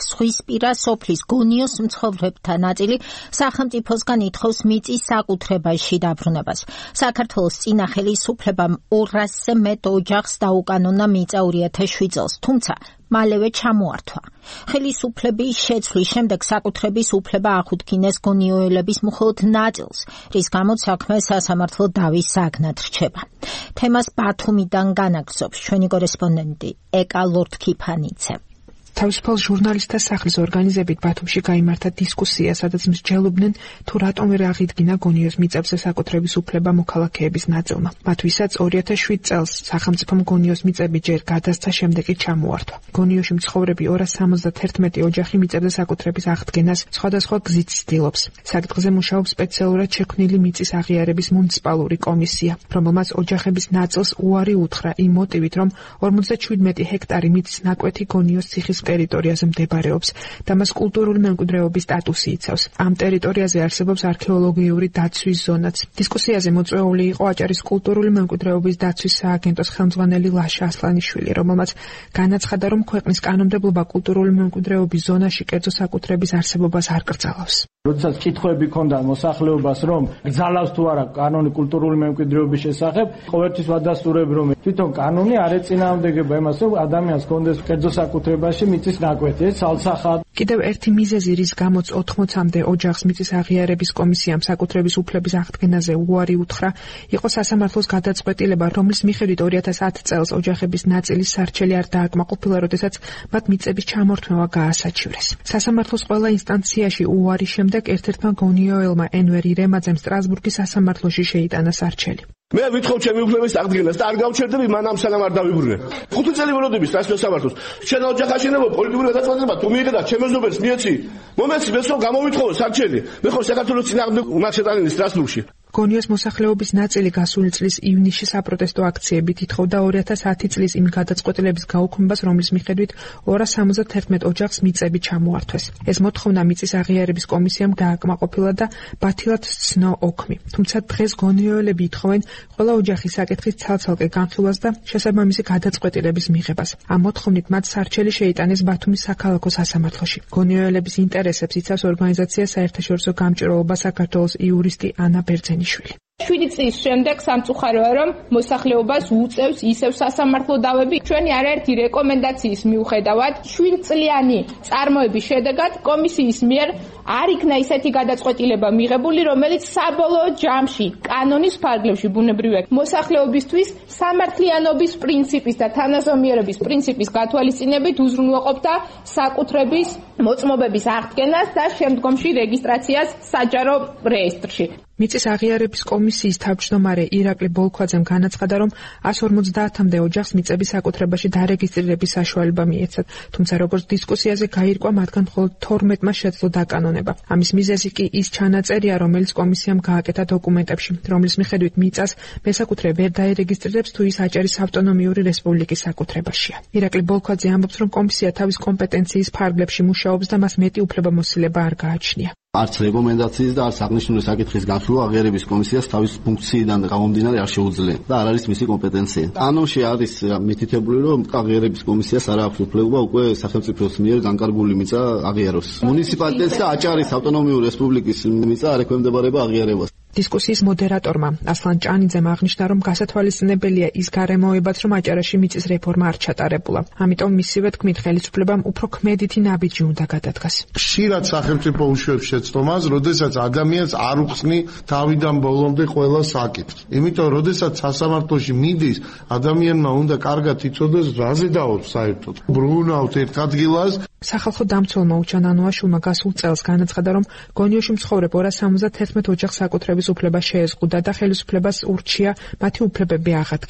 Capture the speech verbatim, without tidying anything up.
სხვისპირა სოფლის გონიოს მცხოვრებთა ნაწილი სახელმწიფოსგან ითხოვს მიწის საკუთრებაში დაბრუნებას. საქართველოს წინა ხელისუფლებამ ორასზე მეტ ოჯახს დაუკანონა მიწა ორი ათას შვიდ წელს, თუმცა მალევე ჩამოართვა. ხელისუფლების შეცვლის შემდეგ საკუთრების უფლება აღუდგინეს გონიოელების მხოლოდ ნაწილს, რის გამოც საქმე სასამართლო დავის საგნად რჩება. თემას ბათუმიდან განაგრძობს ჩვენი კორესპონდენტი ეკა ლორთქიფანიცე. თავისუფალ ჟურნალისტთა სახლის ორგანიზებით ბათუმში გაიმართა დისკუსია, სადაც მსჯელობდნენ თუ რატომ ვერ აღიდგინა გონიოს მიწებზე საკუთრების უფლება მოქალაქეების ნაწილმა. მათ ვისაც ორი ათას შვიდ წელს სახელმწიფომ გონიოს მიწები ჯერ გადასცა, შემდეგ კი ჩამოართვა. გონიოში მცხოვრები ორას სამოცდაათერთმეტი ოჯახი მიწებზე საკუთრების აღდგენას სხვადასხვა გზით ცდილობს. საკითხზე მუშაობს სპეციალურად შექმნილი მიწის აღიარების მუნიციპალური კომისია, რომელმაც ოჯახების ნაწილს უარი უთხრა იმ მოტივით, რომ ორმოცდაშვიდმეტი ჰექტარი მიწის ნაკვეთი გონიოს ციხის ტერიტორიაზე მდებარეობს და მას კულტურული მემკვიდრეობის სტატუსი იცავს. ამ ტერიტორიაზე არსებობს არქეოლოგიური დაცვის ზონაც. დისკუსიაზე მოწვეული იყო აჭარის კულტურული მემკვიდრეობის დაცვის სააგენტოს ხელმძღვანელი ლაშა ასლანიშვილი, რომელმაც განაცხადა, რომ ქვეყნის კანონმდებლობა კულტურული მემკვიდრეობის ზონაში კერძო საკუთრების არსებობას არ კრძალავს. როდესაც კითხვები ქონდა მოსახლეობას, რომ გძალავს თუ არა კანონი კულტურული მემკვიდრეობის შესახებ, ყოველთვის ვადასტურებ, რომ თვითონ კანონი არ ეწინააღმდეგება იმას, რომ ადამიანს ჰქონდეს კერძო საკუთრებაში მიწის ნაკვეთი, ეს ალცახად. კიდევ ერთი მიზეზი, რის გამოც ოთხმოცამდე ოჯახს მიწის აღიარების კომისიამ საკუთრების უფლების აღდგენაზე უარი უთხრა, იყო სასამართლოს გადაწყვეტილება, რომლის მიხედვით ორი ათას ათ წელს ოჯახების ნაწილის სარჩელი არ დააკმაყოფილა, როდესაც მათ მიწების ჩამორთმევა გაასაჩივრეს. სასამართლოს ყველა ინსტანციაში უარის შემდეგ ერთ-ერთმა გონიოელმა ენვერი რემაძემ სტრასბურგის სასამართლოში შეიტანა სარჩელი. მე ვითხოვ ჩემი უფლების აღდგენას და არ გავჩერდები მანამ სანამ არ დავიბრუნე. ხუთი წელი ველოდები სასამართლოს. შენ ოჯახ აშენებო პოლიტიკური გადაწყვეტილება თუ მიიღე და ჩემ ეზნობებს მიეცი. მომეცი მესო გამოვითხოვე სარჩელი. მე ხო საქართველოს წინააღმდეგ უნდა შეტანილი სტრასბურგში. გონიოს მოსახლეობის ნაწილი გასული წლის ივნისში საპროტესტო აქციებით ითხოვდა ორი ათას ათი წლის იმ გადაწყვეტილების გაუქმებას, რომლის მიხედვით ორას სამოცდაათერთმეტ ოჯახს მიწები ჩამოართვეს. ეს მოთხოვნა მიწის აღიარების კომისიამ გააკმაყოფილა და ბათილად სცნო ოქმი. თუმცა დღეს გონიოელები ითხოვენ ყველა ოჯახის საკითხის ცალ-ცალკე განხილვას და შესაბამისი გადაწყვეტილების მიღებას. ამ მოთხოვნით მათ სარჩელი შეიტანეს ბათუმის საქალაქო სასამართლოში. გონიოელების ინტერესებს იცავს ორგანიზაცია საერთაშორისო გამჭირვალობა საქართველოს იურისტი ანა ბერძენი. შვიდი წლის შემდეგ სამწუხაროა, რომ მოსახლეობას უწევს ისევ სასამართლო დავები. ჩვენი არაერთი რეკომენდაციის მიუხედავად, შვიდწლიანი წარმოების შედეგად კომისიის მიერ არ იქნა ისეთი გადაწყვეტილება მიღებული, რომელიც საბოლოო ჯამში კანონის ფარგლებში ბუნებრივია მოსახლეობისთვის სამართლიანობის პრინციპის და თანაზომიერების პრინციპის გათვალისწინებით უზრუნველყოფდა საკუთრების მოწმობების აღდგენას და შემდგომში რეგისტრაციას საჯარო რეესტრში. მიწის აღიარების კომისიის თავმჯდომარე ირაკლი ბოლქვაძემ განაცხადა, რომ ასი ორმოცდაათამდე ოჯახს მიწების საკუთრებაში დარეგისტრირების საშუალება მიეცათ, თუმცა როგორც დისკუსიაზე გაირკვა, მათგან მხოლოდ თორმეტმა შეძლო დაკანონება. ამის მიზეზი კი ის ჩანაწერია, რომელიც კომისიამ გააკეთა დოკუმენტებში, რომლის მიხედვით მიწას მესაკუთრე ვერ დაერეგისტრირებს, თუ ის აჭარის ავტონომიური რესპუბლიკის საკუთრებაშია. ირაკლი ბოლქვაძე ამბობს, რომ კომისია თავის კომპეტენციის ფარგლებში მუშაობს და მას მეტი უფლებამოსილება არ გააჩნია. არც რეკომენდაციის და არც აღნიშნული საკითხის განხილვა აღიარების კომისიას თავის ფუნქციიდან გამომდინარე არ შეუძლია და არ არის მისი კომპეტენცია. კანონში არის მითითებული, რომ აღიარების კომისიას არ აქვს უფლება უკვე სახელმწიფოს მიერ განკარგული მიწა აღიაროს. მუნიციპალიტეტს და აჭარის ავტონომიური რესპუბლიკის მიწა არ ექვემდებარება აღიარებას. დისკუსიის მოდერატორმა ასლან ჭანიძემ აღნიშნა, რომ გასათვალისწინებელია ის გარემოებაც, რომ აჭარაში მიწის რეფორმა არ ჩატარებულა. ამიტომ მისივე თქმით, ხელისუფლებამ უფრო ქმედითი ნაბიჯი უნდა გადადგას. ხშირად სახელმწიფო უშვებს შეცდომას, როდესაც ადამიანს არ უხსნი თავიდან ბოლომდე ყველა საკითხს. იმიტომ, როდესაც სასამართლოში მიდის, ადამიანმა უნდა კარგად იცოდეს, რაზე დაობს საერთოდ. ბრუნავთ ერთ ადგილას. სახალხო დამცველმა უჩან ანუაშვილმა გასულ წელს განაცხადა, რომ გონიოში მცხოვრებ ორას სამოცდაათერთმეტ ოჯახს საკუთრების უფლება შეეზღუდა და ხელისუფლებას ურჩია მათი უფლებები აღადგინოს.